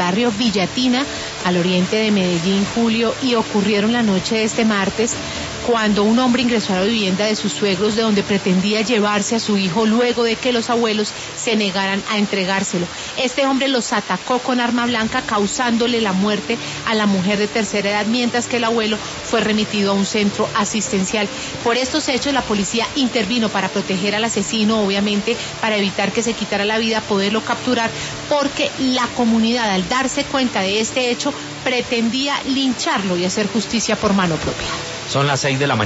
barrio Villatina, al oriente de Medellín, Julio, y ocurrieron la noche de este martes, cuando un hombre ingresó a la vivienda de sus suegros, de donde pretendía llevarse a su hijo luego de que los abuelos se negaran a entregárselo. Este hombre los atacó con arma blanca, causándole la muerte a la mujer de tercera edad, mientras que el abuelo fue remitido a un centro asistencial. Por estos hechos, la policía intervino para proteger al asesino, obviamente, para evitar que se quitara la vida, poderlo capturar, porque la comunidad, al darse cuenta de este hecho, pretendía lincharlo y hacer justicia por mano propia. Son las 6 de la mañana.